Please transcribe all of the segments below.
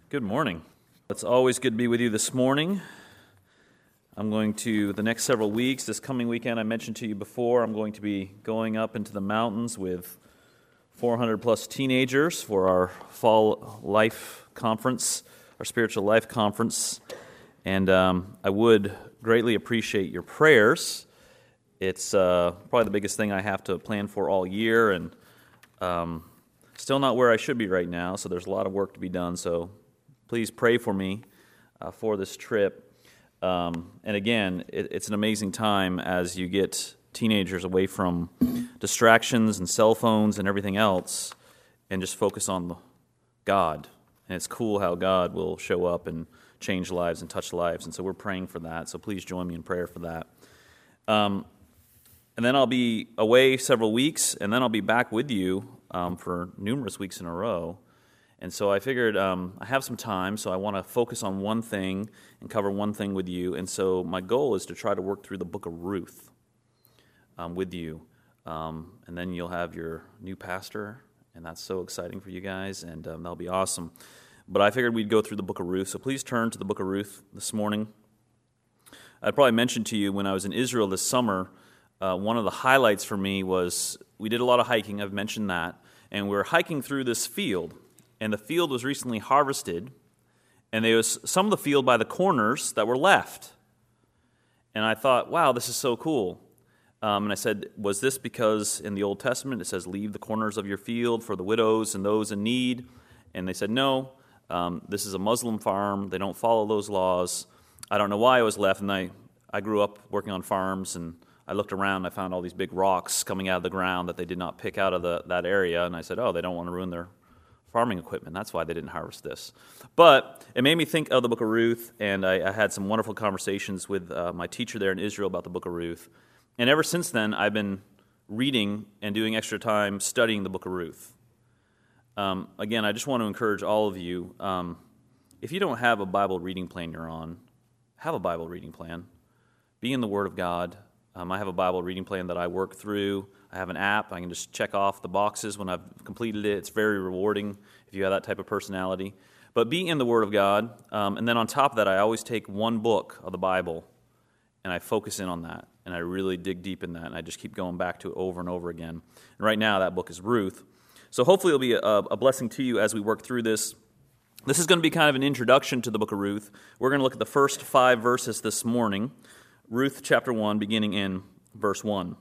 Good morning. It's always good to be with you this morning. I'm going to, the next several weeks, this coming weekend I mentioned to you before, I'm going to be going up into the mountains with 400 plus teenagers for our fall life conference, our spiritual life conference. And I would greatly appreciate your prayers. It's probably the biggest thing I have to plan for all year, and still not where I should be right now, so there's a lot of work to be done. So please pray for me for this trip. And again, it's an amazing time as you get teenagers away from distractions and cell phones and everything else and just focus on God. And it's cool how God will show up and change lives and touch lives. And so we're praying for that. So please join me in prayer for that. And then I'll be away several weeks, and then I'll be back with you for numerous weeks in a row. And so I figured I have some time, so I want to focus on one thing and cover one thing with you. And so my goal is to try to work through the book of Ruth with you. And then you'll have your new pastor, and that's so exciting for you guys, and that'll be awesome. But I figured we'd go through the book of Ruth. So please turn to the book of Ruth this morning. I probably mentioned to you when I was in Israel this summer, one of the highlights for me was we did a lot of hiking. I've mentioned that. And we were hiking through this field. And the field was recently harvested, and there was some of the field by the corners that were left. And I thought, wow, this is so cool. And I said, was this because in the Old Testament it says, leave the corners of your field for the widows and those in need? And they said, no, this is a Muslim farm. They don't follow those laws. I don't know why it was left. And I grew up working on farms, and I looked around, and I found all these big rocks coming out of the ground that they did not pick out of that area. And I said, oh, they don't want to ruin their farming equipment. That's why they didn't harvest this. But it made me think of the book of Ruth, and I had some wonderful conversations with my teacher there in Israel about the book of Ruth. And ever since then, I've been reading and doing extra time studying the book of Ruth. Again, I just want to encourage all of you, if you don't have a Bible reading plan you're on, have a Bible reading plan. Be in the Word of God. I have a Bible reading plan that I work through. I have an app. I can just check off the boxes when I've completed it. It's very rewarding if you have that type of personality. But be in the Word of God. And then on top of that, I always take one book of the Bible, and I focus in on that. And I really dig deep in that, and I just keep going back to it over and over again. And right now, that book is Ruth. So hopefully it'll be a blessing to you as we work through this. This is going to be kind of an introduction to the book of Ruth. We're going to look at the first 5 verses this morning. Ruth chapter 1, beginning in verse 1.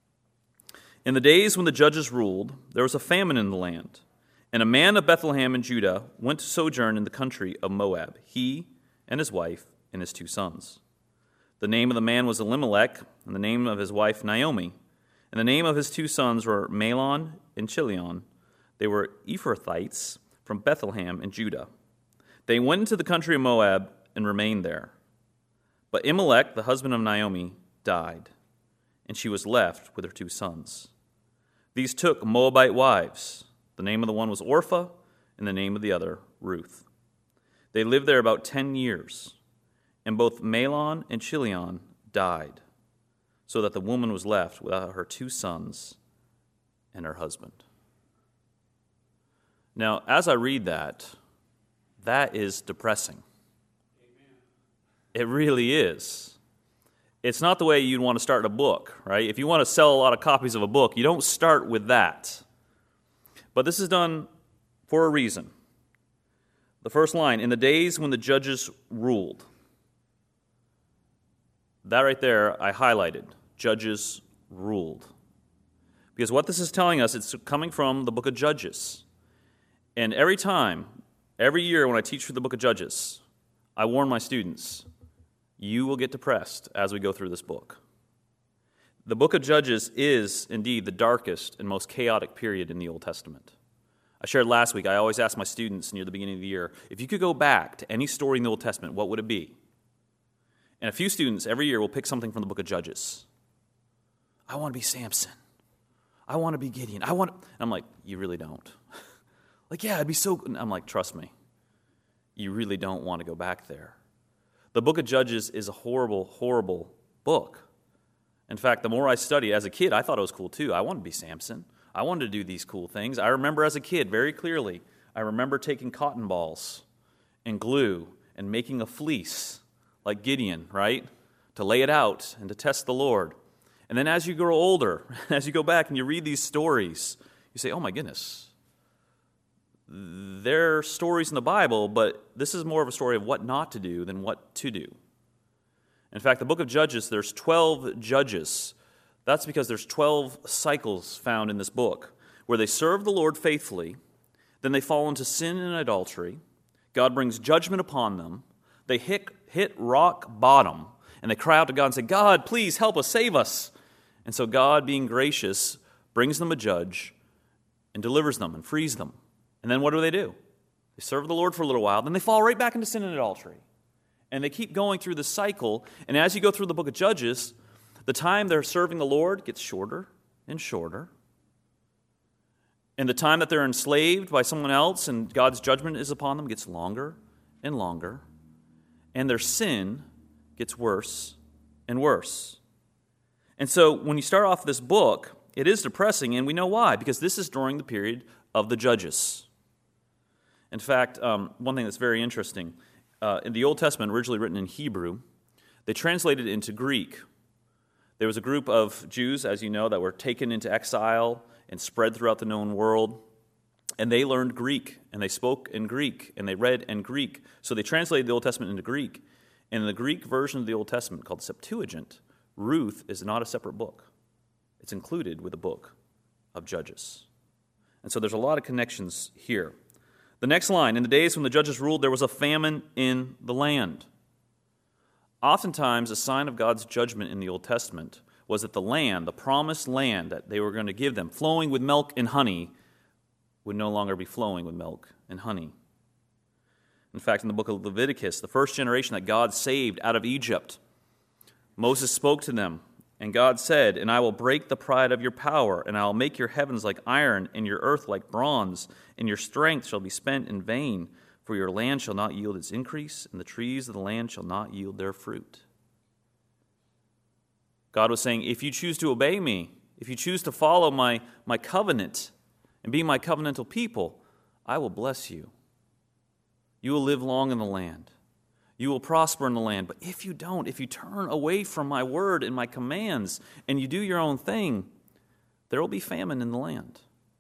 In the days when the judges ruled, there was a famine in the land, and a man of Bethlehem in Judah went to sojourn in the country of Moab, he and his wife and his 2 sons. The name of the man was Elimelech, and the name of his wife Naomi, and the name of his 2 sons were Mahlon and Chilion. They were Ephrathites from Bethlehem in Judah. They went into the country of Moab and remained there. But Elimelech, the husband of Naomi, died, and she was left with her 2 sons. These took Moabite wives. The name of the one was Orpah, and the name of the other, Ruth. They lived there about 10 years, and both Mahlon and Chilion died, so that the woman was left without her 2 sons and her husband. Now, as I read that is depressing. Amen. It really is. It's not the way you'd want to start a book, right? If you want to sell a lot of copies of a book, you don't start with that. But this is done for a reason. The first line, in the days when the judges ruled. That right there, I highlighted. Judges ruled. Because what this is telling us, it's coming from the book of Judges. And every year when I teach through the book of Judges, I warn my students, you will get depressed as we go through this book. The book of Judges is indeed the darkest and most chaotic period in the Old Testament. I shared last week, I always ask my students near the beginning of the year, if you could go back to any story in the Old Testament, what would it be? And a few students every year will pick something from the book of Judges. I want to be Samson. I want to be Gideon. And I'm like, you really don't. Like, yeah, it'd be so good. I'm like, trust me, you really don't want to go back there. The book of Judges is a horrible, horrible book. In fact, the more I study, as a kid, I thought it was cool too. I wanted to be Samson. I wanted to do these cool things. I remember as a kid, very clearly, I remember taking cotton balls and glue and making a fleece, like Gideon, right? To lay it out and to test the Lord. And then as you grow older, as you go back and you read these stories, you say, oh my goodness, they're stories in the Bible, but this is more of a story of what not to do than what to do. In fact, the book of Judges, there's 12 judges. That's because there's 12 cycles found in this book where they serve the Lord faithfully, then they fall into sin and idolatry. God brings judgment upon them. They hit rock bottom, and they cry out to God and say, God, please help us, save us. And so God, being gracious, brings them a judge and delivers them and frees them. And then what do? They serve the Lord for a little while, then they fall right back into sin and idolatry. And they keep going through this cycle, and as you go through the book of Judges, the time they're serving the Lord gets shorter and shorter. And the time that they're enslaved by someone else and God's judgment is upon them gets longer and longer. And their sin gets worse and worse. And so when you start off this book, it is depressing, and we know why, because this is during the period of the Judges. In fact, one thing that's very interesting, in the Old Testament, originally written in Hebrew, they translated it into Greek. There was a group of Jews, as you know, that were taken into exile and spread throughout the known world. And they learned Greek, and they spoke in Greek, and they read in Greek. So they translated the Old Testament into Greek. And in the Greek version of the Old Testament, called Septuagint, Ruth is not a separate book. It's included with the book of Judges. And so there's a lot of connections here. The next line, in the days when the judges ruled, there was a famine in the land. Oftentimes, a sign of God's judgment in the Old Testament was that the land, the promised land that they were going to give them, flowing with milk and honey, would no longer be flowing with milk and honey. In fact, in the book of Leviticus, the first generation that God saved out of Egypt, Moses spoke to them, and God said, and I will break the pride of your power, and I will make your heavens like iron, and your earth like bronze, and your strength shall be spent in vain, for your land shall not yield its increase, and the trees of the land shall not yield their fruit. God was saying, if you choose to obey me, if you choose to follow my covenant and be my covenantal people, I will bless you. You will live long in the land. You will prosper in the land. But if you don't, if you turn away from my word and my commands and you do your own thing, there will be famine in the land.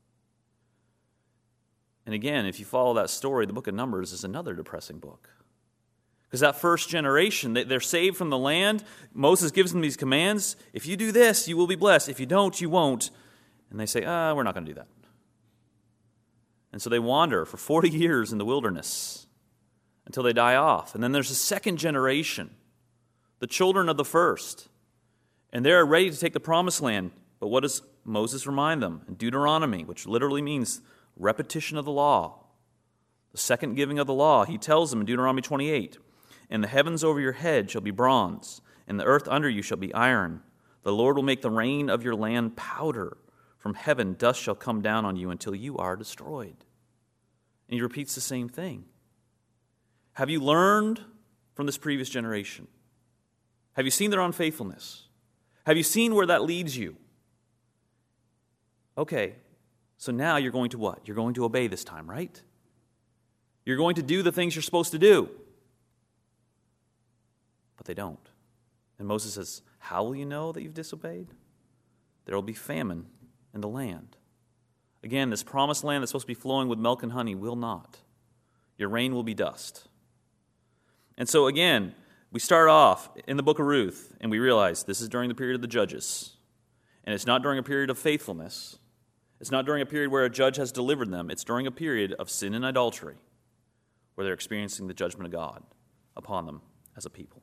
And again, if you follow that story, the book of Numbers is another depressing book. Because that first generation, they're saved from the land. Moses gives them these commands. If you do this, you will be blessed. If you don't, you won't. And they say, we're not going to do that. And so they wander for 40 years in the wilderness until they die off. And then there's a second generation, the children of the first. And they're ready to take the promised land. But what does Moses remind them? In Deuteronomy, which literally means repetition of the law, the second giving of the law, he tells them in Deuteronomy 28, and the heavens over your head shall be bronze, and the earth under you shall be iron. The Lord will make the rain of your land powder. From heaven dust shall come down on you until you are destroyed. And he repeats the same thing. Have you learned from this previous generation? Have you seen their unfaithfulness? Have you seen where that leads you? Okay, so now you're going to what? You're going to obey this time, right? You're going to do the things you're supposed to do. But they don't. And Moses says, how will you know that you've disobeyed? There will be famine in the land. Again, this promised land that's supposed to be flowing with milk and honey will not. Your rain will be dust. And so again, we start off in the book of Ruth, and we realize this is during the period of the judges. And it's not during a period of faithfulness. It's not during a period where a judge has delivered them. It's during a period of sin and idolatry, where they're experiencing the judgment of God upon them as a people.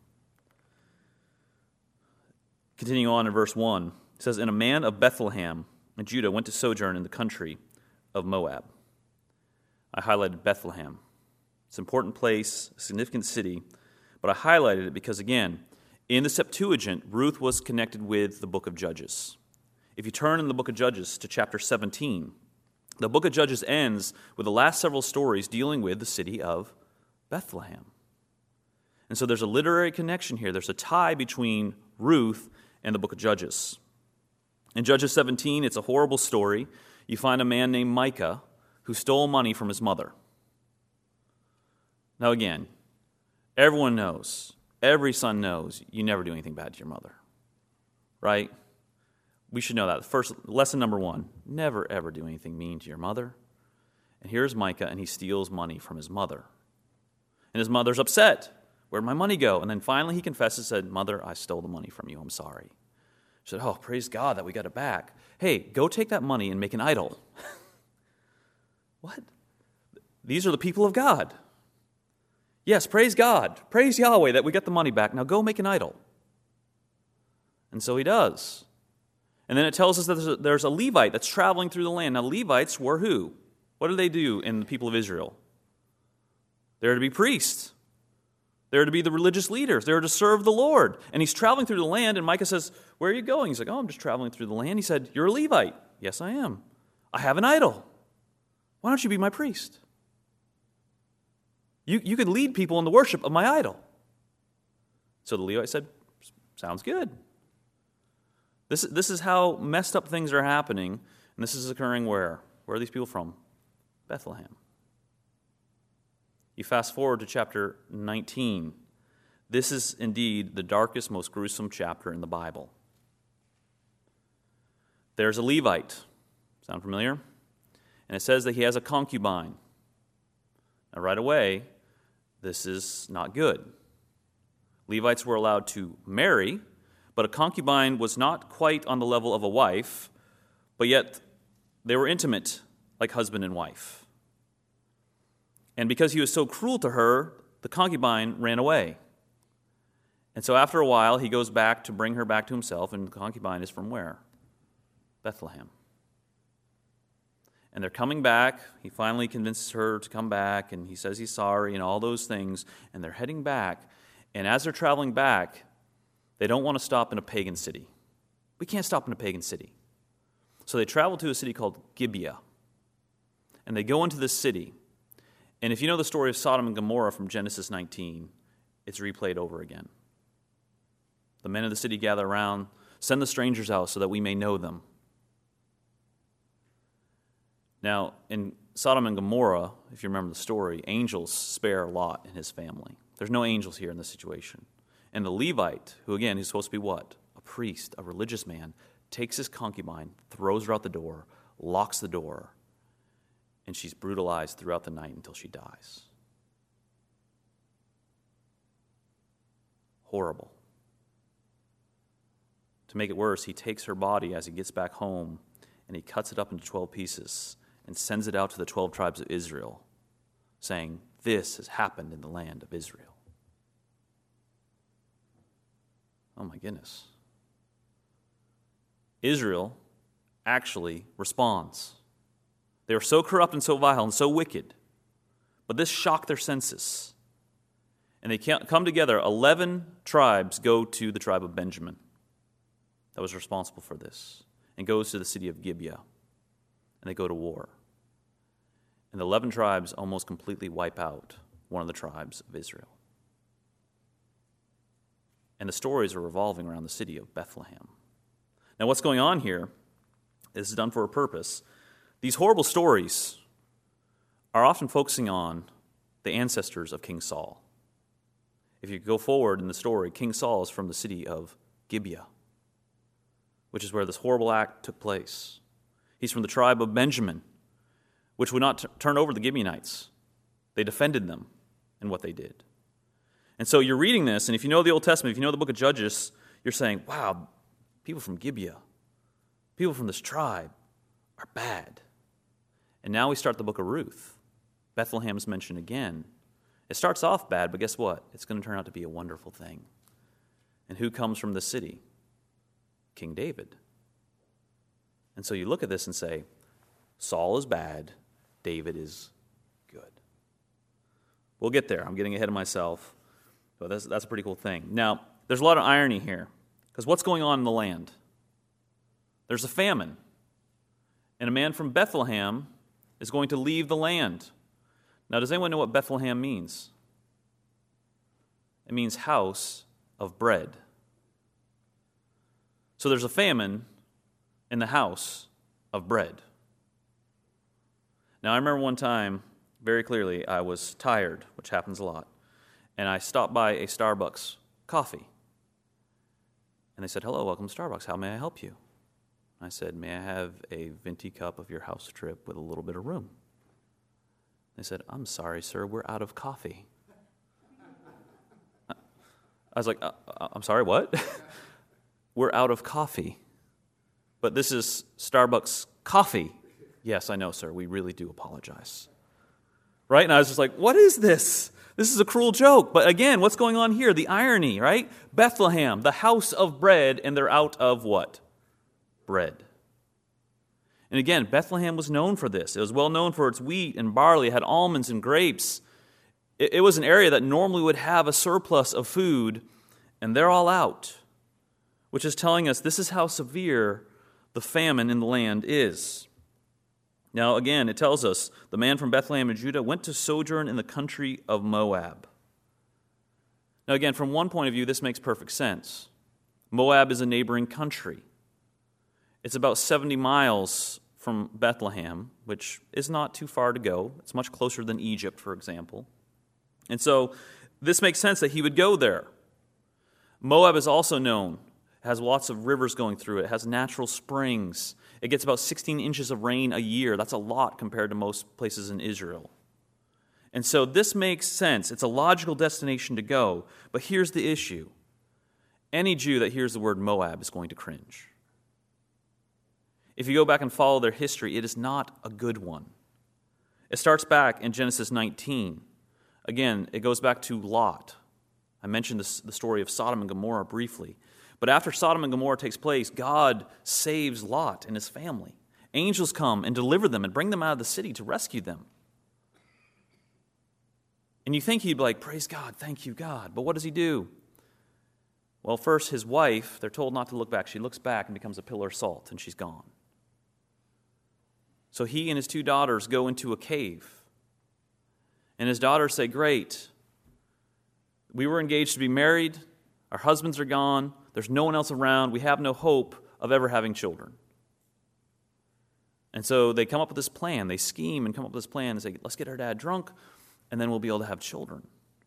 Continuing on in verse 1, it says, and a man of Bethlehem in Judah went to sojourn in the country of Moab. I highlighted Bethlehem. It's an important place, a significant city, but I highlighted it because, again, in the Septuagint, Ruth was connected with the book of Judges. If you turn in the book of Judges to chapter 17, the book of Judges ends with the last several stories dealing with the city of Bethlehem. And so there's a literary connection here. There's a tie between Ruth and the book of Judges. In Judges 17, it's a horrible story. You find a man named Micah who stole money from his mother. Now again, everyone knows, every son knows, you never do anything bad to your mother. Right? We should know that. First, lesson number 1, never ever do anything mean to your mother. And here's Micah, and he steals money from his mother. And his mother's upset. Where'd my money go? And then finally he confesses, said, Mother, I stole the money from you. I'm sorry. She said, oh, praise God that we got it back. Hey, go take that money and make an idol. What? These are the people of God. Yes, praise God. Praise Yahweh that we got the money back. Now go make an idol. And so he does. And then it tells us that there's a Levite that's traveling through the land. Now, Levites were who? What do they do in the people of Israel? They're to be priests. They're to be the religious leaders. They're to serve the Lord. And he's traveling through the land, and Micah says, where are you going? He's like, oh, I'm just traveling through the land. He said, you're a Levite. Yes, I am. I have an idol. Why don't you be my priest? You could lead people in the worship of my idol. So the Levite said, sounds good. This is how messed up things are happening, and this is occurring where? Where are these people from? Bethlehem. You fast forward to chapter 19. This is indeed the darkest, most gruesome chapter in the Bible. There's a Levite. Sound familiar? And it says that he has a concubine. Now, right away, this is not good. Levites were allowed to marry, but a concubine was not quite on the level of a wife, but yet they were intimate, like husband and wife. And because he was so cruel to her, the concubine ran away. And so after a while, he goes back to bring her back to himself, and the concubine is from where? Bethlehem. And they're coming back. He finally convinces her to come back, and he says he's sorry and all those things, and they're heading back. And as they're traveling back, they don't want to stop in a pagan city. We can't stop in a pagan city. So they travel to a city called Gibeah. And they go into this city. And if you know the story of Sodom and Gomorrah from Genesis 19, it's replayed over again. The men of the city gather around, send the strangers out so that we may know them. Now, in Sodom and Gomorrah, if you remember the story, angels spare Lot and his family. There's no angels here in this situation. And the Levite, who again is supposed to be what? A priest, a religious man, takes his concubine, throws her out the door, locks the door, and she's brutalized throughout the night until she dies. Horrible. To make it worse, he takes her body as he gets back home, and he cuts it up into 12 pieces and sends it out to the 12 tribes of Israel, saying, this has happened in the land of Israel. Oh my goodness. Israel actually responds. They were so corrupt and so vile and so wicked, but this shocked their senses. And they come together. 11 tribes go to the tribe of Benjamin that was responsible for this, and goes to the city of Gibeah, and they go to war. And the 11 tribes almost completely wipe out one of the tribes of Israel. And the stories are revolving around the city of Bethlehem. Now, what's going on here is done for a purpose. These horrible stories are often focusing on the ancestors of King Saul. If you go forward in the story, King Saul is from the city of Gibeah, which is where this horrible act took place. He's from the tribe of Benjamin, which would not turn over the Gibeonites. They defended them in what they did. And so you're reading this, and if you know the Old Testament, if you know the book of Judges, you're saying, wow, people from Gibeah, people from this tribe are bad. And now we start the book of Ruth. Bethlehem's mentioned again. It starts off bad, but guess what? It's going to turn out to be a wonderful thing. And who comes from the city? King David. And so you look at this and say, Saul is bad, David is good. We'll get there. I'm getting ahead of myself. But that's a pretty cool thing. Now, there's a lot of irony here, because what's going on in the land? There's a famine, and a man from Bethlehem is going to leave the land. Now, does anyone know what Bethlehem means? It means house of bread. So there's a famine in the house of bread. Now, I remember one time very clearly I was tired, which happens a lot, and I stopped by a Starbucks coffee. And they said, "Hello, welcome to Starbucks. How may I help you?" I said, "May I have a venti cup of your house trip with a little bit of room?" They said, "I'm sorry, sir, we're out of coffee." I was like, I'm sorry, what? We're out of coffee. But this is Starbucks coffee. Yes, I know, sir. We really do apologize. Right? And I was just like, what is this? This is a cruel joke. But again, what's going on here? The irony, right? Bethlehem, the house of bread, and they're out of what? Bread. And again, Bethlehem was known for this. It was well known for its wheat and barley. It had almonds and grapes. It was an area that normally would have a surplus of food, and they're all out, which is telling us this is how severe the famine in the land is. Now, again, it tells us the man from Bethlehem in Judah went to sojourn in the country of Moab. Now, again, from one point of view, this makes perfect sense. Moab is a neighboring country. It's about 70 miles from Bethlehem, which is not too far to go. It's much closer than Egypt, for example. And so this makes sense that he would go there. Moab is also known. It has lots of rivers going through it. It has natural springs. It gets about 16 inches of rain a year. That's a lot compared to most places in Israel. And so this makes sense. It's a logical destination to go. But here's the issue. Any Jew that hears the word Moab is going to cringe. If you go back and follow their history, it is not a good one. It starts back in Genesis 19. Again, it goes back to Lot. I mentioned the story of Sodom and Gomorrah briefly. But after Sodom and Gomorrah takes place, God saves Lot and his family. Angels come and deliver them and bring them out of the city to rescue them. And you think he'd be like, praise God, thank you, God. But what does he do? Well, first, his wife, they're told not to look back. She looks back and becomes a pillar of salt, and she's gone. So he and his 2 daughters go into a cave. And his daughters say, great, we were engaged to be married. Our husbands are gone. There's no one else around. We have no hope of ever having children. And so they come up with this plan. They scheme and come up with this plan and say, let's get our dad drunk, and then we'll be able to have children.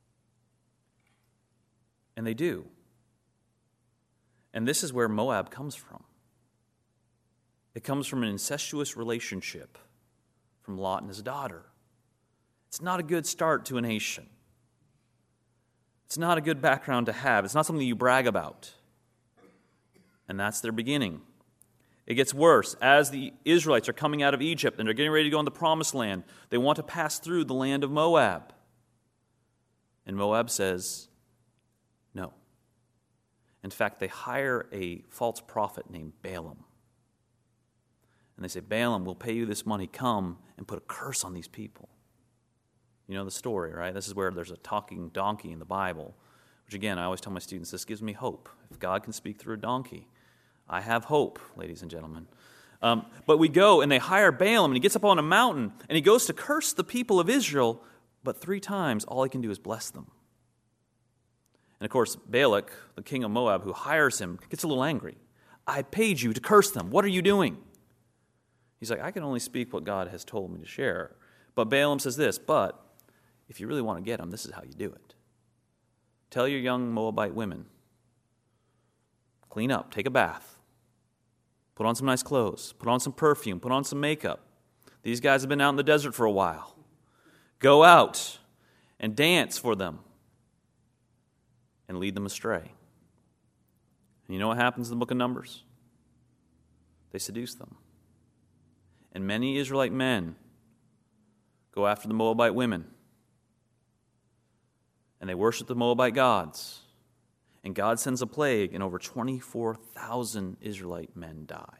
And they do. And this is where Moab comes from. It comes from an incestuous relationship from Lot and his daughter. It's not a good start to a nation. It's not a good background to have. It's not something you brag about. And that's their beginning. It gets worse. As the Israelites are coming out of Egypt and they're getting ready to go in the promised land, they want to pass through the land of Moab. And Moab says, no. In fact, they hire a false prophet named Balaam. And they say, Balaam, we'll pay you this money. Come and put a curse on these people. You know the story, right? This is where there's a talking donkey in the Bible, which again, I always tell my students, this gives me hope. If God can speak through a donkey, I have hope, ladies and gentlemen. But we go and they hire Balaam, and he gets up on a mountain, and he goes to curse the people of Israel, but 3 times all he can do is bless them. And of course, Balak, the king of Moab, who hires him, gets a little angry. I paid you to curse them. What are you doing? He's like, I can only speak what God has told me to share. But Balaam says this, but if you really want to get them, this is how you do it. Tell your young Moabite women, clean up, take a bath, put on some nice clothes, put on some perfume, put on some makeup. These guys have been out in the desert for a while. Go out and dance for them and lead them astray. And you know what happens in the book of Numbers? They seduce them. And many Israelite men go after the Moabite women. And they worship the Moabite gods. And God sends a plague, and over 24,000 Israelite men die.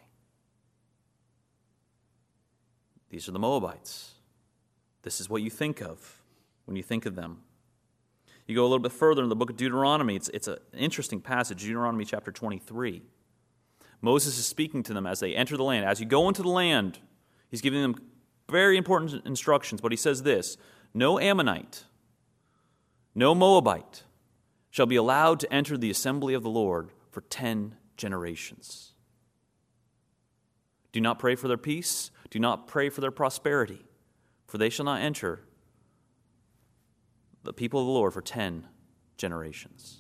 These are the Moabites. This is what you think of when you think of them. You go a little bit further in the book of Deuteronomy. It's an interesting passage, Deuteronomy chapter 23. Moses is speaking to them as they enter the land. As you go into the land, he's giving them very important instructions, but he says this, no Ammonite, no Moabite shall be allowed to enter the assembly of the Lord for 10 generations. Do not pray for their peace. Do not pray for their prosperity, for they shall not enter the people of the Lord for 10 generations.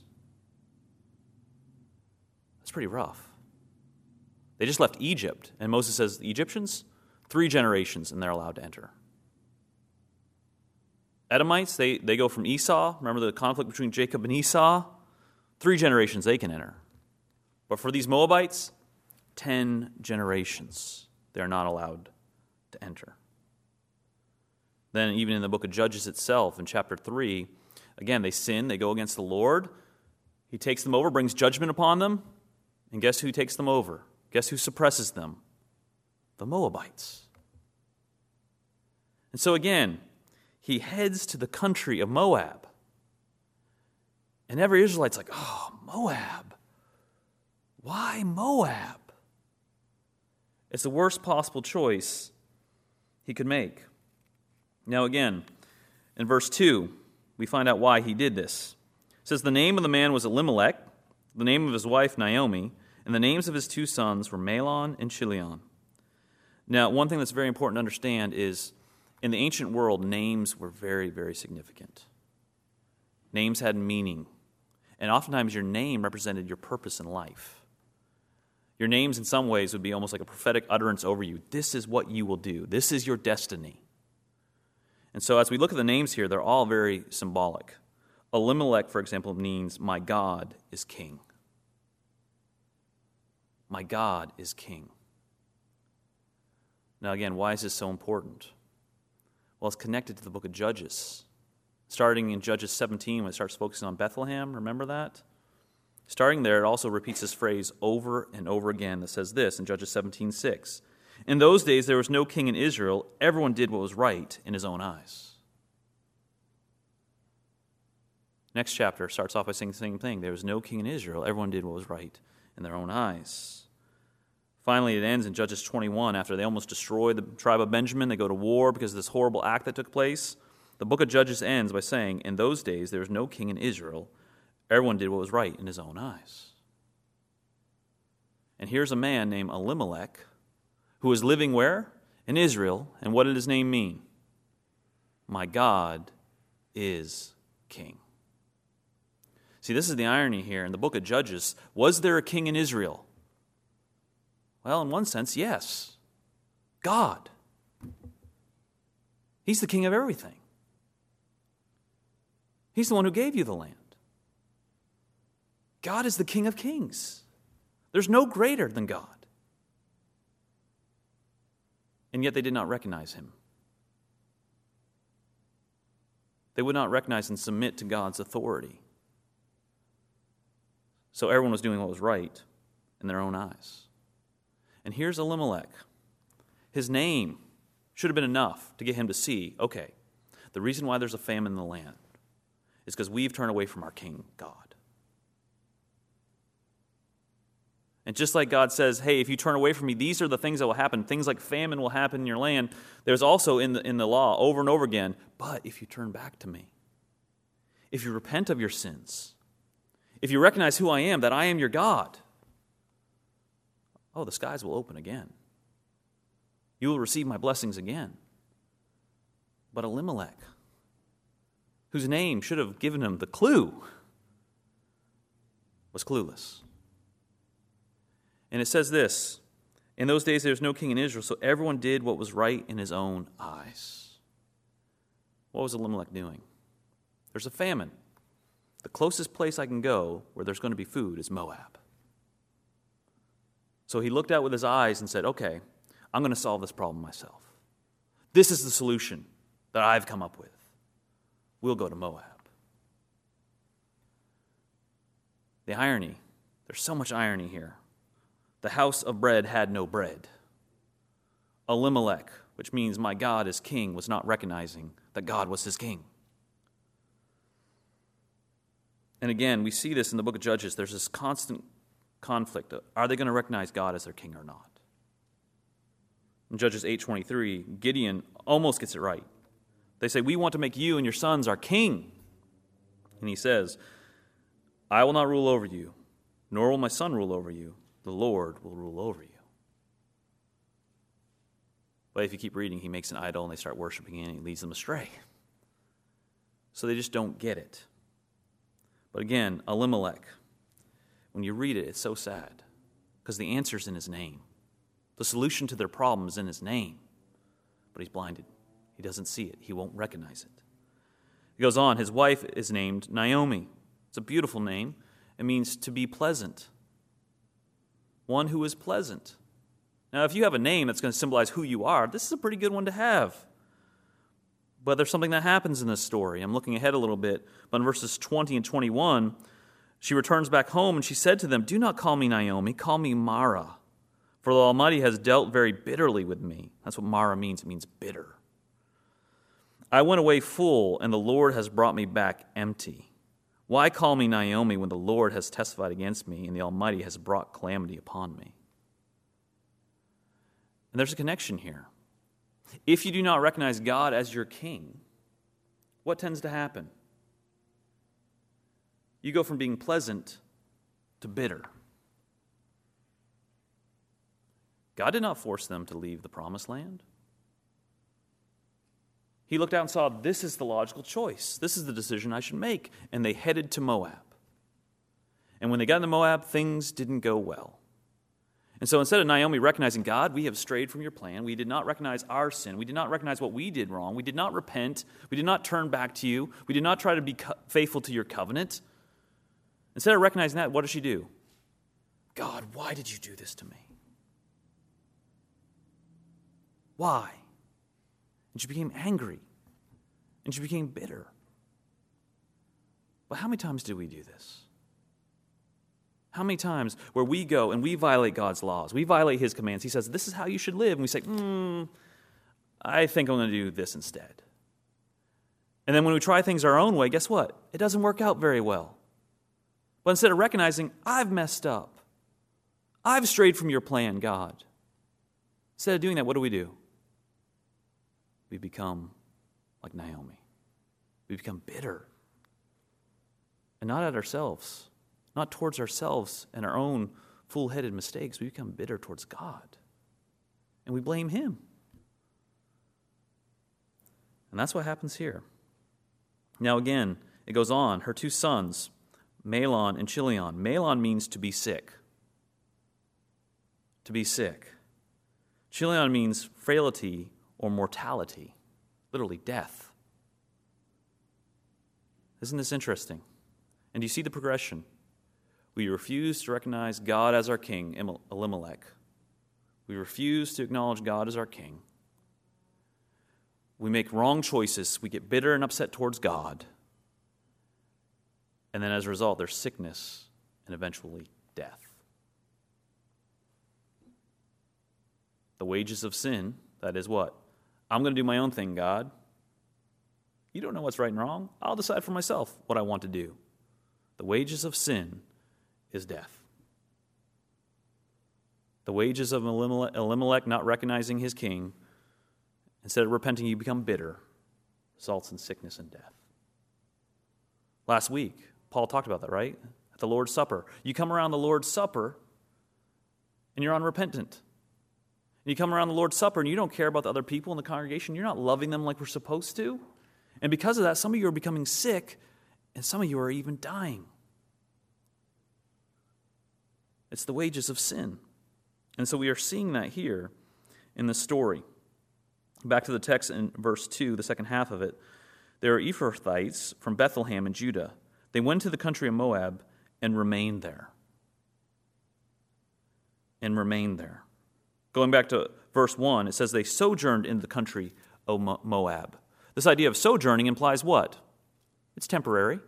That's pretty rough. They just left Egypt, and Moses says, the Egyptians, 3 generations, and they're allowed to enter. Edomites, they go from Esau. Remember the conflict between Jacob and Esau? 3 generations they can enter. But for these Moabites, 10 generations they are not allowed to enter. Then even in the book of Judges itself, in chapter 3, again, they sin, they go against the Lord. He takes them over, brings judgment upon them, and guess who takes them over? Guess who suppresses them? The Moabites. And so again, he heads to the country of Moab. And every Israelite's like, oh, Moab. Why Moab? It's the worst possible choice he could make. Now again, in verse 2, we find out why he did this. It says, the name of the man was Elimelech, the name of his wife Naomi, and the names of his 2 sons were Mahlon and Chilion. Now, one thing that's very important to understand is, in the ancient world, names were very, very significant. Names had meaning. And oftentimes your name represented your purpose in life. Your names in some ways would be almost like a prophetic utterance over you. This is what you will do. This is your destiny. And so as we look at the names here, they're all very symbolic. Elimelech, for example, means my God is king. My God is king. Now again, why is this so important? Well, it's connected to the book of Judges. Starting in Judges 17, when it starts focusing on Bethlehem, remember that? Starting there, it also repeats this phrase over and over again that says this in Judges 17:6. In those days there was no king in Israel. Everyone did what was right in his own eyes. Next chapter starts off by saying the same thing. There was no king in Israel. Everyone did what was right in their own eyes. Finally, it ends in Judges 21. After they almost destroy the tribe of Benjamin, they go to war because of this horrible act that took place. The book of Judges ends by saying, in those days there was no king in Israel. Everyone did what was right in his own eyes. And here's a man named Elimelech who is living where? In Israel. And what did his name mean? My God is king. See, this is the irony here in the book of Judges. Was there a king in Israel? Well, in one sense, yes. God. He's the king of everything. He's the one who gave you the land. God is the King of kings. There's no greater than God. And yet they did not recognize him. They would not recognize and submit to God's authority. So everyone was doing what was right in their own eyes. And here's Elimelech. His name should have been enough to get him to see, okay, the reason why there's a famine in the land is because we've turned away from our King God. And just like God says, hey, if you turn away from me, these are the things that will happen. Things like famine will happen in your land. There's also in the law over and over again, but if you turn back to me, if you repent of your sins, if you recognize who I am, that I am your God, oh, the skies will open again. You will receive my blessings again. But Elimelech, whose name should have given him the clue, was clueless. And it says this, in those days there was no king in Israel, so everyone did what was right in his own eyes. What was Elimelech doing? There's a famine. The closest place I can go where there's going to be food is Moab. So he looked out with his eyes and said, okay, I'm going to solve this problem myself. This is the solution that I've come up with. We'll go to Moab. The irony, there's so much irony here. The house of bread had no bread. Elimelech, which means my God is king, was not recognizing that God was his king. And again, we see this in the book of Judges. There's this constant conflict. Are they going to recognize God as their king or not? In Judges 8:23, Gideon almost gets it right. They say, we want to make you and your sons our king. And he says, I will not rule over you, nor will my son rule over you. The Lord will rule over you. But if you keep reading, he makes an idol and they start worshiping it and he leads them astray. so they just don't get it. But again, Elimelech, when you read it, it's so sad because the answer's in his name. The solution to their problem is in his name, but he's blinded. He doesn't see it. He won't recognize it. He goes on, his wife is named Naomi. It's a beautiful name. It means to be pleasant. One who is pleasant. Now, if you have a name that's going to symbolize who you are, this is a pretty good one to have. But there's something that happens in this story. I'm looking ahead a little bit. But in verses 20 and 21, she returns back home and she said to them, "Do not call me Naomi, call me Mara. For the Almighty has dealt very bitterly with me." That's what Mara means. It means bitter. "I went away full, and the Lord has brought me back empty. Why call me Naomi when the Lord has testified against me and the Almighty has brought calamity upon me?" And there's a connection here. If you do not recognize God as your king, what tends to happen? You go from being pleasant to bitter. God did not force them to leave the promised land. He looked out and saw, this is the logical choice. This is the decision I should make. And they headed to Moab. And when they got into Moab, things didn't go well. And so instead of Naomi recognizing, God, we have strayed from your plan. We did not recognize our sin. We did not recognize what we did wrong. We did not repent. We did not turn back to you. We did not try to be faithful to your covenant. Instead of recognizing that, what does she do? God, why did you do this to me? Why? And she became angry. And she became bitter. But how many times do we do this? How many times where we go and we violate God's laws, we violate his commands, he says, this is how you should live, and we say, I think I'm going to do this instead. And then when we try things our own way, guess what? It doesn't work out very well. But instead of recognizing, I've messed up, I've strayed from your plan, God, instead of doing that, what do? We become like Naomi. We become bitter. And not at ourselves, not towards ourselves and our own full-headed mistakes. We become bitter towards God. And we blame him. And that's what happens here. Now again, it goes on. Her two sons, Mahlon and Chilion. Mahlon means to be sick. To be sick. Chilion means frailty or mortality. Literally death. Isn't this interesting? And do you see the progression? We refuse to recognize God as our king, Elimelech. We refuse to acknowledge God as our king. We make wrong choices. We get bitter and upset towards God. And then as a result, there's sickness and eventually death. The wages of sin, that is what? I'm going to do my own thing, God. You don't know what's right and wrong. I'll decide for myself what I want to do. The wages of sin is death. The wages of Elimelech not recognizing his king, instead of repenting, you become bitter, results in sickness and death. Last week, Paul talked about that, right? At the Lord's Supper. You come around the Lord's Supper, and you're unrepentant. And you come around the Lord's Supper, and you don't care about the other people in the congregation. You're not loving them like we're supposed to. And because of that, some of you are becoming sick, and some of you are even dying. It's the wages of sin. And so we are seeing that here in the story. Back to the text in verse 2, the second half of it. There are Ephrathites from Bethlehem in Judah. They went to the country of Moab and remained there. Going back to verse 1, it says they sojourned in the country of Moab. This idea of sojourning implies what? It's temporary.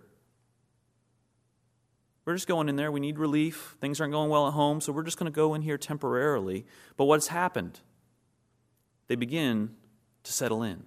We're just going in there. We need relief. Things aren't going well at home, so we're just going to go in here temporarily. But what's happened? They begin to settle in.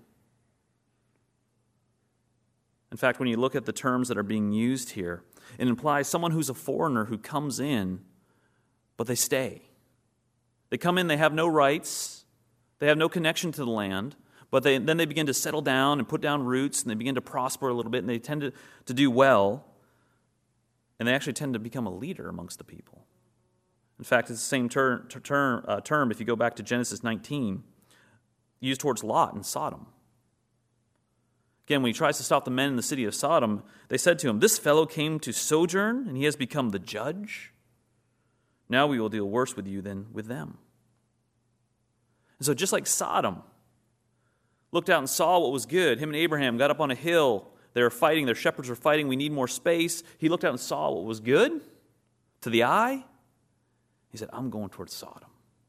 In fact, when you look at the terms that are being used here, it implies someone who's a foreigner who comes in, but they stay. They come in, they have no rights, they have no connection to the land, but then they begin to settle down and put down roots, and they begin to prosper a little bit, and they tend to do well, and they actually tend to become a leader amongst the people. In fact, it's the same term if you go back to Genesis 19, used towards Lot and Sodom. Again, when he tries to stop the men in the city of Sodom, they said to him, "This fellow came to sojourn, and he has become the judge. Now we will deal worse with you than with them." And so just like Sodom looked out and saw what was good, him and Abraham got up on a hill. They were fighting. Their shepherds were fighting. We need more space. He looked out and saw what was good to the eye. He said, "I'm going towards Sodom."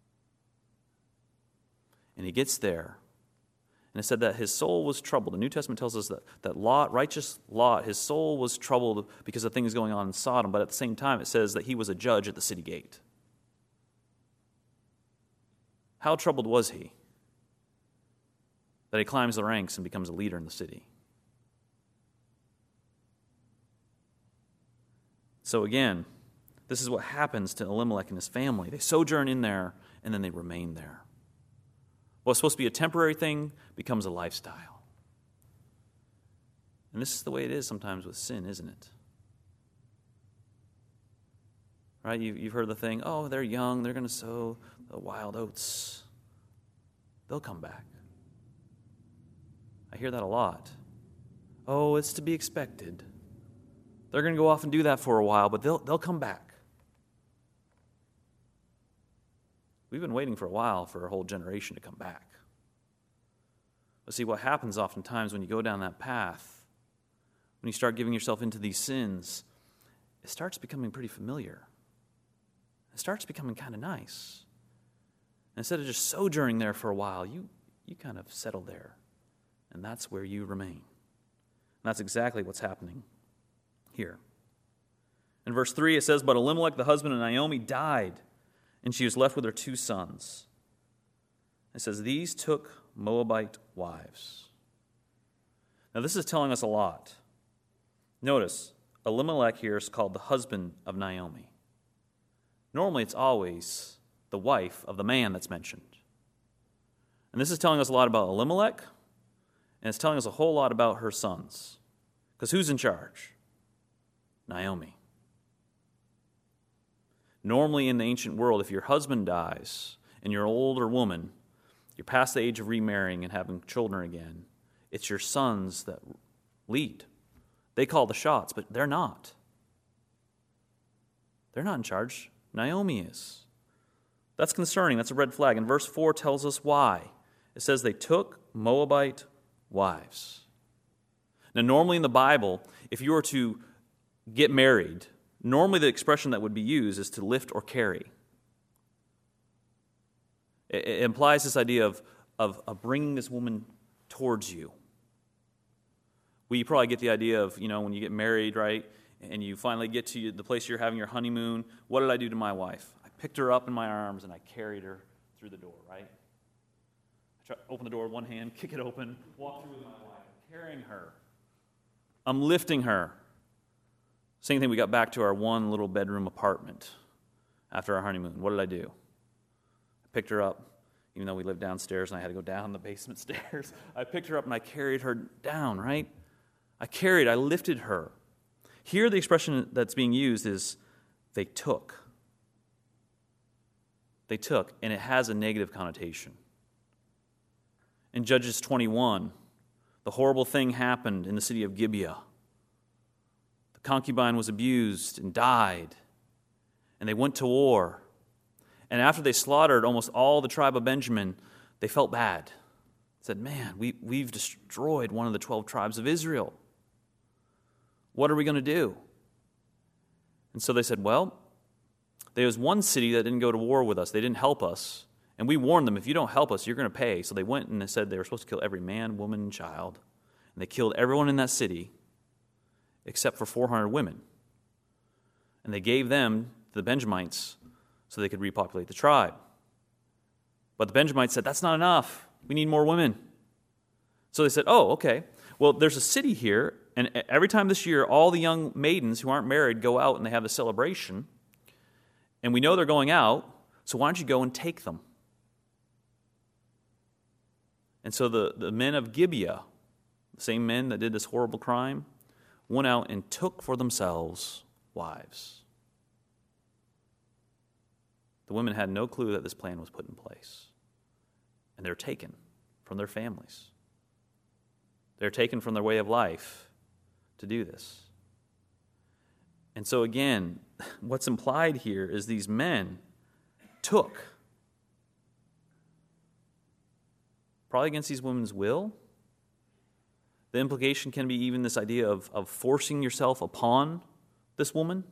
And he gets there. And it said that his soul was troubled. The New Testament tells us that Lot, righteous Lot, his soul was troubled because of things going on in Sodom. But at the same time, it says that he was a judge at the city gate. How troubled was he that he climbs the ranks and becomes a leader in the city? So again, this is what happens to Elimelech and his family. They sojourn in there, and then they remain there. What's supposed to be a temporary thing becomes a lifestyle. And this is the way it is sometimes with sin, isn't it? Right? You've heard the thing, oh, they're young, they're going to sow the wild oats. They'll come back. I hear that a lot. Oh, it's to be expected. They're going to go off and do that for a while, but they'll come back. We've been waiting for a while for a whole generation to come back. But see, what happens oftentimes when you go down that path, when you start giving yourself into these sins, it starts becoming pretty familiar. It starts becoming kind of nice. And instead of just sojourning there for a while, you kind of settle there. And that's where you remain. And that's exactly what's happening here. In verse 3, it says, "But Elimelech, the husband of Naomi, died, and she was left with her 2 sons." It says, "These took Moabite wives." Now this is telling us a lot. Notice, Elimelech here is called the husband of Naomi. Normally it's always the wife of the man that's mentioned. And this is telling us a lot about Elimelech, and it's telling us a whole lot about her sons. Because who's in charge? Naomi. Normally in the ancient world, if your husband dies and you're an older woman, you're past the age of remarrying and having children again, it's your sons that lead. They call the shots, but they're not. They're not in charge. Naomi is. That's concerning. That's a red flag. And verse 4 tells us why. It says they took Moabite wives. Now, normally in the Bible, if you were to get married, normally the expression that would be used is to lift or carry. It implies this idea of bringing this woman towards you. We probably get the idea of, when you get married, right, and you finally get to the place you're having your honeymoon, what did I do to my wife? I picked her up in my arms and I carried her through the door, right? I try to open the door with one hand, kick it open, walk through with my wife, carrying her. I'm lifting her. Same thing, we got back to our one little bedroom apartment after our honeymoon. What did I do? I picked her up, even though we lived downstairs and I had to go down the basement stairs. I picked her up and I carried her down, right? I lifted her. Here the expression that's being used is they took. They took, and it has a negative connotation. In Judges 21, the horrible thing happened in the city of Gibeah. The concubine was abused and died, and they went to war. And after they slaughtered almost all the tribe of Benjamin, they felt bad. Said, man, we've destroyed one of the 12 tribes of Israel. What are we going to do? And so they said, well, there was one city that didn't go to war with us. They didn't help us. And we warned them, if you don't help us, you're going to pay. So they went and they said they were supposed to kill every man, woman, and child. And they killed everyone in that city except for 400 women. And they gave them to the Benjamites so they could repopulate the tribe. But the Benjamites said, that's not enough. We need more women. So they said, oh, okay. Well, there's a city here, and every time this year, all the young maidens who aren't married go out and they have a celebration. And we know they're going out, so why don't you go and take them? And so the men of Gibeah, the same men that did this horrible crime, went out and took for themselves wives. The women had no clue that this plan was put in place. And they're taken from their families. They're taken from their way of life to do this. And so again, what's implied here is these men took, probably against these women's will. The implication can be even this idea of forcing yourself upon this woman.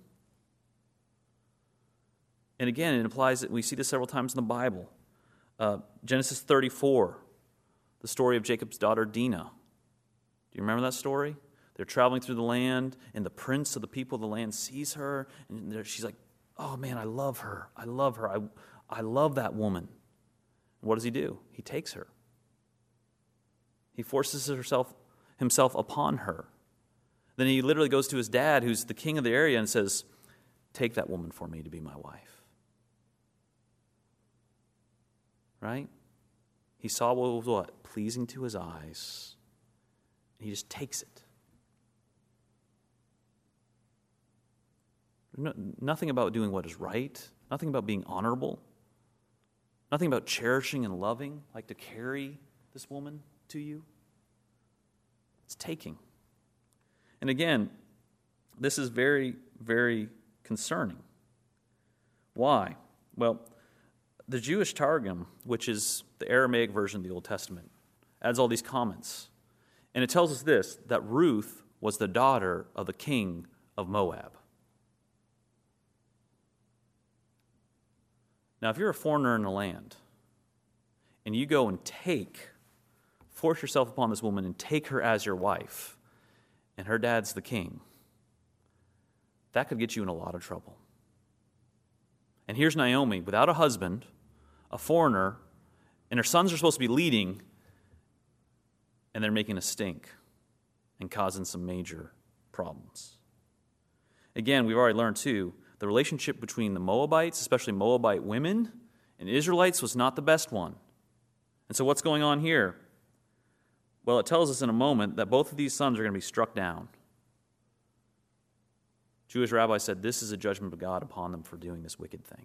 And again, it implies that we see this several times in the Bible. Genesis 34, the story of Jacob's daughter Dinah. Do you remember that story? They're traveling through the land, and the prince of the people of the land sees her, and she's like, oh man, I love her. I love her. I love that woman. And what does he do? He takes her. He forces himself upon her. Then he literally goes to his dad, who's the king of the area, and says, take that woman for me to be my wife. Right? He saw what was what? Pleasing to his eyes. And he just takes it. Nothing about doing what is right. Nothing about being honorable. Nothing about cherishing and loving, like to carry this woman to you. It's taking. And again, this is very, very concerning. Why? Well, the Jewish Targum, which is the Aramaic version of the Old Testament, adds all these comments. And it tells us this, that Ruth was the daughter of the king of Moab. Now, if you're a foreigner in the land, and you go and force yourself upon this woman and take her as your wife, and her dad's the king, that could get you in a lot of trouble. And here's Naomi, without a husband, a foreigner, and her sons are supposed to be leading, and they're making a stink and causing some major problems. Again, we've already learned, too, the relationship between the Moabites, especially Moabite women, and Israelites was not the best one. And so what's going on here? Well, it tells us in a moment that both of these sons are going to be struck down. Jewish rabbis said this is a judgment of God upon them for doing this wicked thing.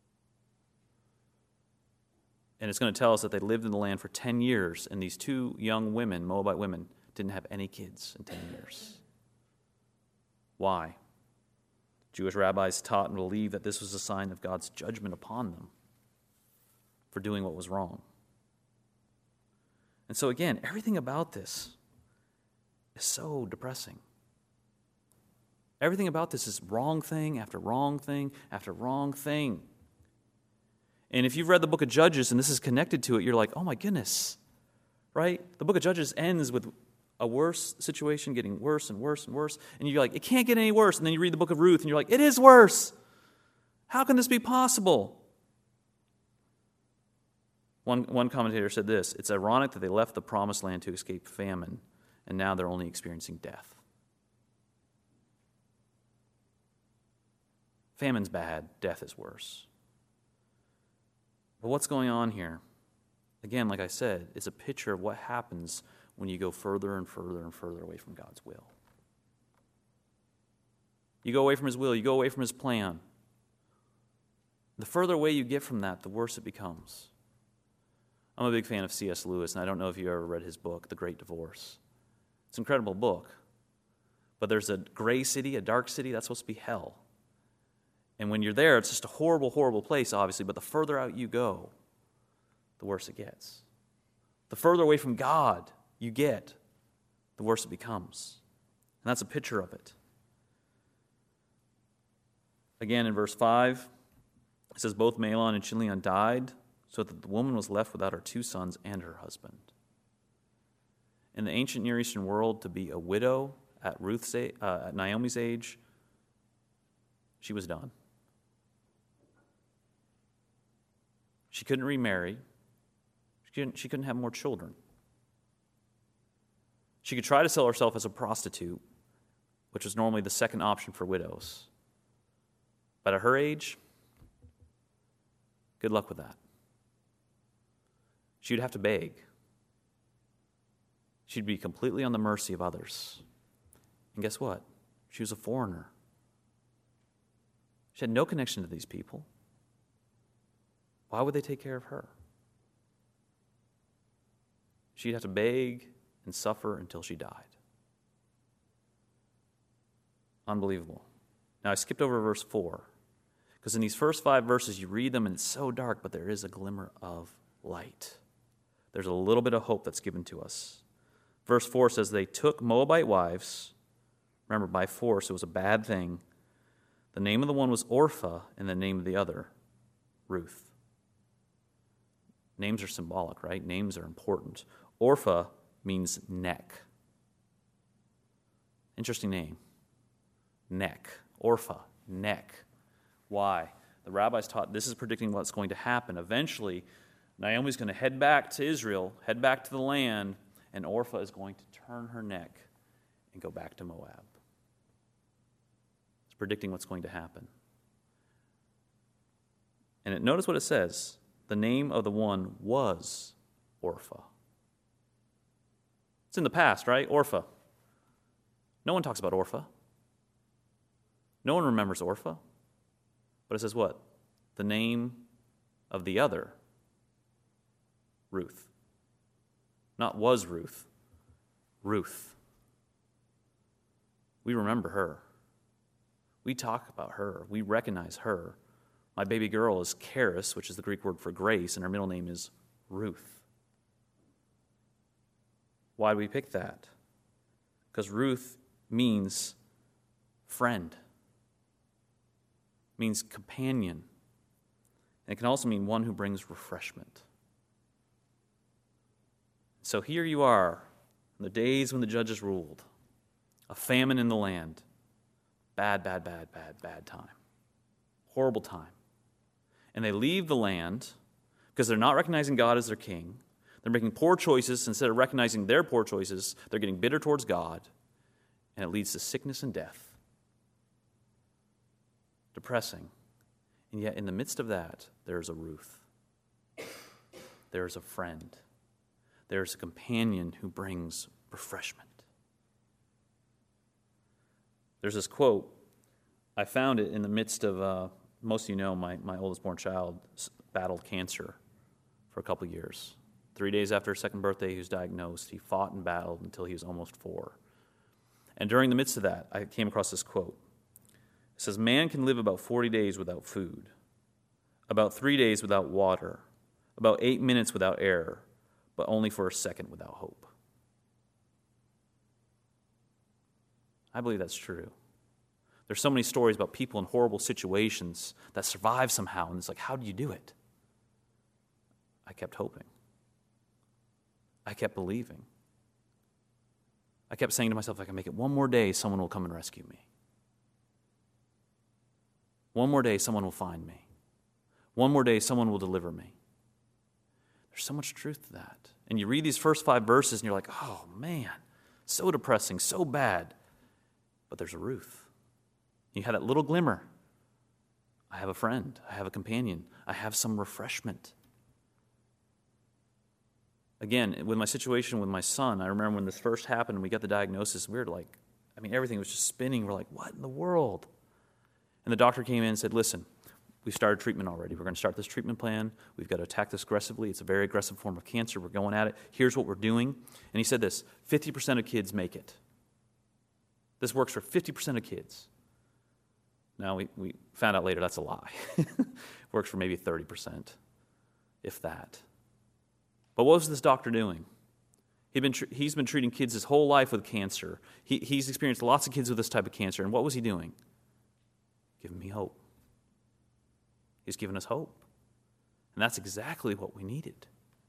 And it's going to tell us that they lived in the land for 10 years, and these two young women, Moabite women, didn't have any kids in 10 years. Why? Jewish rabbis taught and believed that this was a sign of God's judgment upon them for doing what was wrong. And so again, everything about this is so depressing. Everything about this is wrong thing after wrong thing after wrong thing. And if you've read the book of Judges and this is connected to it, you're like, oh my goodness, right? The book of Judges ends with a worse situation getting worse and worse and worse. And you're like, it can't get any worse. And then you read the book of Ruth and you're like, it is worse. How can this be possible? One commentator said this, it's ironic that they left the promised land to escape famine, and now they're only experiencing death. Famine's bad, death is worse. But what's going on here? Again, like I said, it's a picture of what happens when you go further and further and further away from God's will. You go away from His will, you go away from His plan. The further away you get from that, the worse it becomes. I'm a big fan of C.S. Lewis, and I don't know if you ever read his book, The Great Divorce. It's an incredible book. But there's a gray city, a dark city, that's supposed to be hell. And when you're there, it's just a horrible, horrible place, obviously, but the further out you go, the worse it gets. The further away from God you get, the worse it becomes. And that's a picture of it. Again, in verse 5, it says, both Mahlon and Chilion died, so that the woman was left without her two sons and her husband. In the ancient Near Eastern world, to be a widow at Naomi's age, she was done. She couldn't remarry. She couldn't have more children. She could try to sell herself as a prostitute, which was normally the second option for widows. But at her age, good luck with that. She'd have to beg. She'd be completely on the mercy of others. And guess what? She was a foreigner. She had no connection to these people. Why would they take care of her? She'd have to beg and suffer until she died. Unbelievable. Now, I skipped over verse 4, because in these first 5 verses, you read them and it's so dark, but there is a glimmer of light. There's a little bit of hope that's given to us. Verse 4 says, they took Moabite wives. Remember, by force, it was a bad thing. The name of the one was Orpah, and the name of the other, Ruth. Names are symbolic, right? Names are important. Orpah means neck. Interesting name. Neck. Orpah, neck. Why? The rabbis taught this is predicting what's going to happen. Eventually, Naomi's going to head back to Israel, head back to the land, and Orpah is going to turn her neck and go back to Moab. It's predicting what's going to happen. And notice what it says. The name of the one was Orpah. It's in the past, right? Orpah. No one talks about Orpah. No one remembers Orpah. But it says what? The name of the other, Ruth. Not was Ruth, Ruth. We remember her. We talk about her. We recognize her. My baby girl is Charis, which is the Greek word for grace, and her middle name is Ruth. Why do we pick that? Because Ruth means friend, means companion, and it can also mean one who brings refreshment. So here you are, in the days when the judges ruled, a famine in the land, bad time, horrible time. And they leave the land because they're not recognizing God as their king. They're making poor choices. Instead of recognizing their poor choices, they're getting bitter towards God, and it leads to sickness and death. Depressing. And yet in the midst of that, there's a Ruth. There's a friend. There's a companion who brings refreshment. There's this quote. I found it in the midst of, most of you know, my oldest born child battled cancer for a couple years. 3 days after his second birthday, he was diagnosed. He fought and battled until he was almost 4. And during the midst of that, I came across this quote. It says, man can live about 40 days without food, about 3 days without water, about 8 minutes without air, but only for a second without hope. I believe that's true. There's so many stories about people in horrible situations that survive somehow, and it's like, how do you do it? I kept hoping. I kept believing. I kept saying to myself, if I can make it one more day, someone will come and rescue me. One more day, someone will find me. One more day, someone will deliver me. There's so much truth to that. And you read these first 5 verses, and you're like, oh, man, so depressing, so bad. But there's a Ruth. You had that little glimmer. I have a friend. I have a companion. I have some refreshment. Again, with my situation with my son, I remember when this first happened and we got the diagnosis, we were like, everything was just spinning. We're like, what in the world? And the doctor came in and said, listen, we've started treatment already. We're going to start this treatment plan. We've got to attack this aggressively. It's a very aggressive form of cancer. We're going at it. Here's what we're doing. And he said this, 50% of kids make it. This works for 50% of kids. Now, we found out later that's a lie. Works for maybe 30%, if that. But what was this doctor doing? He's been treating kids his whole life with cancer. He's experienced lots of kids with this type of cancer. And what was he doing? Giving me hope. He's given us hope. And that's exactly what we needed.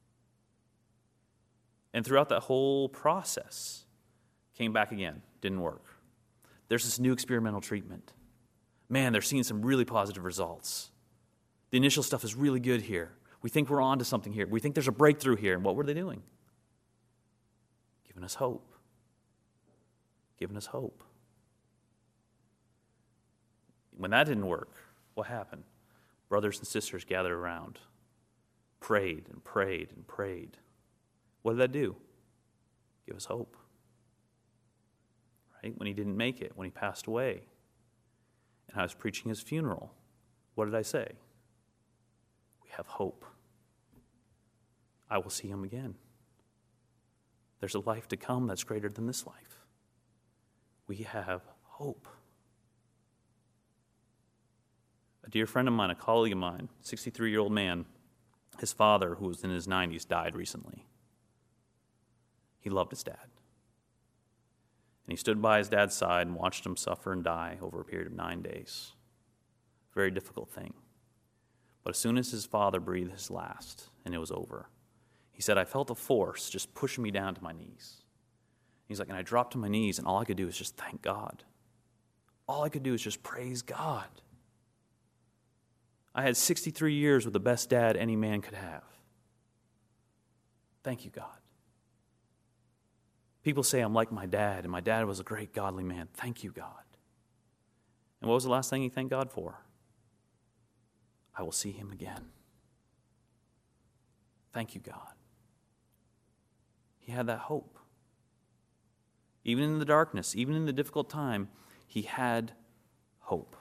And throughout that whole process, came back again, didn't work. There's this new experimental treatment. Man, they're seeing some really positive results. The initial stuff is really good here. We think we're on to something here. We think there's a breakthrough here. And what were they doing? Giving us hope. Giving us hope. When that didn't work, what happened? Brothers and sisters gathered around, prayed and prayed and prayed. What did that do? Give us hope. Right? When he didn't make it, when he passed away, and I was preaching his funeral, what did I say? We have hope. I will see him again. There's a life to come that's greater than this life. We have hope. A dear friend of mine, a colleague of mine, 63-year-old man, his father, who was in his 90s, died recently. He loved his dad. And he stood by his dad's side and watched him suffer and die over a period of 9 days. Very difficult thing. But as soon as his father breathed his last and it was over, he said, I felt a force just pushing me down to my knees. He's like, and I dropped to my knees, and all I could do was just thank God. All I could do is just praise God. I had 63 years with the best dad any man could have. Thank you, God. People say I'm like my dad, and my dad was a great godly man. Thank you, God. And what was the last thing he thanked God for? I will see him again. Thank you, God. He had that hope. Even in the darkness, even in the difficult time, he had hope.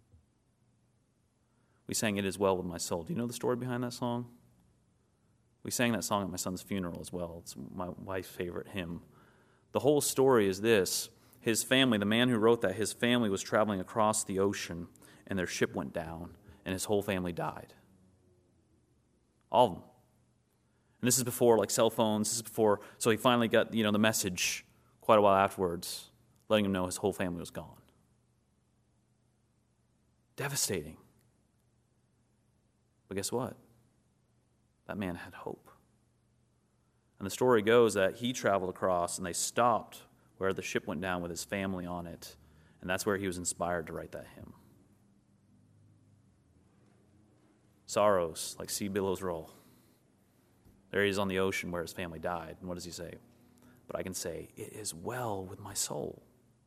We sang It Is Well With My Soul. Do you know the story behind that song? We sang that song at my son's funeral as well. It's my wife's favorite hymn. The whole story is this. His family, the man who wrote that, his family was traveling across the ocean, and their ship went down, and his whole family died. All of them. And this is before cell phones. This is before, so he finally got the message quite a while afterwards, letting him know his whole family was gone. Devastating. But guess what? That man had hope. And the story goes that he traveled across, and they stopped where the ship went down with his family on it, and that's where he was inspired to write that hymn. Sorrows like sea billows roll. There he is on the ocean where his family died. And what does he say? But I can say, it is well with my soul.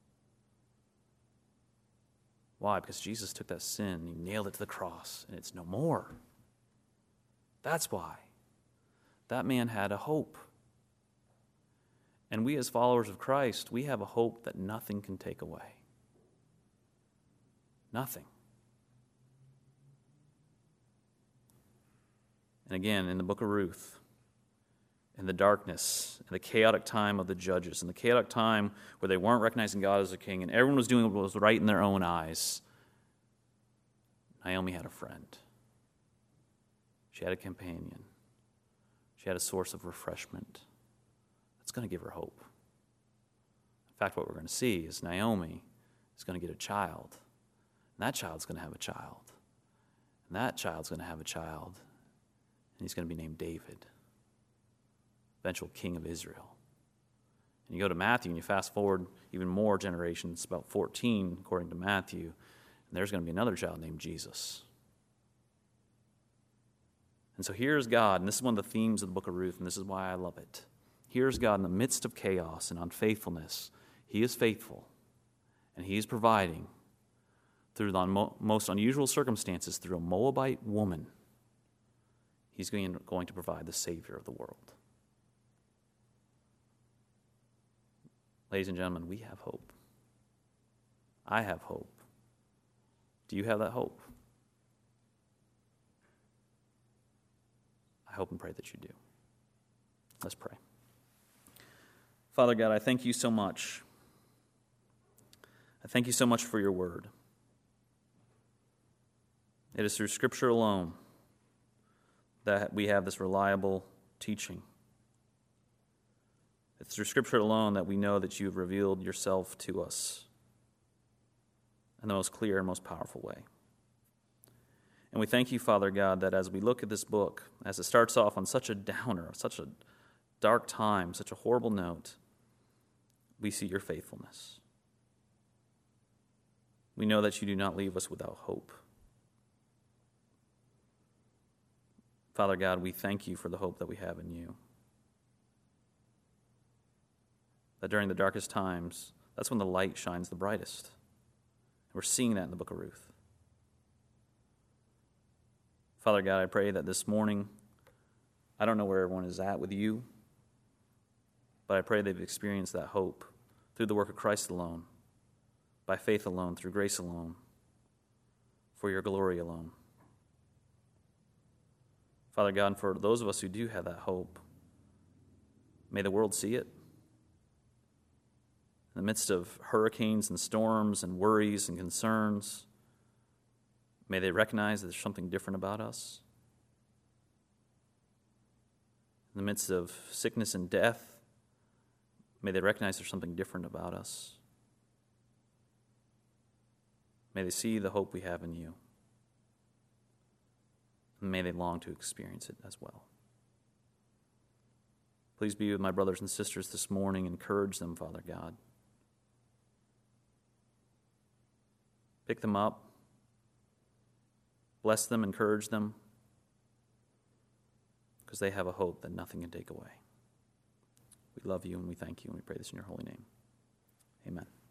Why? Because Jesus took that sin, he nailed it to the cross, and it's no more. That's why. That man had a hope. And we as followers of Christ, we have a hope that nothing can take away. Nothing. And again, in the book of Ruth, in the darkness, in the chaotic time of the judges, in the chaotic time where they weren't recognizing God as their king and everyone was doing what was right in their own eyes, Naomi had a friend. She had a companion. She had a source of refreshment that's going to give her hope. In fact, what we're going to see is Naomi is going to get a child. And that child's going to have a child. And that child's going to have a child. And he's going to be named David, eventual king of Israel. And you go to Matthew and you fast forward even more generations, about 14 according to Matthew, and there's going to be another child named Jesus. And so here's God, and this is one of the themes of the book of Ruth, and this is why I love it. Here's God in the midst of chaos and unfaithfulness. He is faithful, and he is providing through the most unusual circumstances, through a Moabite woman. He's going to provide the Savior of the world. Ladies and gentlemen, we have hope. I have hope. Do you have that hope? I hope and pray that you do. Let's pray. Father God, I thank you so much. I thank you so much for your word. It is through Scripture alone that we have this reliable teaching. It's through Scripture alone that we know that you have revealed yourself to us in the most clear and most powerful way. And we thank you, Father God, that as we look at this book, as it starts off on such a downer, such a dark time, such a horrible note, we see your faithfulness. We know that you do not leave us without hope. Father God, we thank you for the hope that we have in you. That during the darkest times, that's when the light shines the brightest. And we're seeing that in the book of Ruth. Father God, I pray that this morning, I don't know where everyone is at with you, but I pray they've experienced that hope through the work of Christ alone, by faith alone, through grace alone, for your glory alone. Father God, for those of us who do have that hope, may the world see it. In the midst of hurricanes and storms and worries and concerns, may they recognize that there's something different about us. In the midst of sickness and death, may they recognize there's something different about us. May they see the hope we have in you. And may they long to experience it as well. Please be with my brothers and sisters this morning. Encourage them, Father God. Pick them up. Bless them, encourage them, because they have a hope that nothing can take away. We love you and we thank you and we pray this in your holy name. Amen.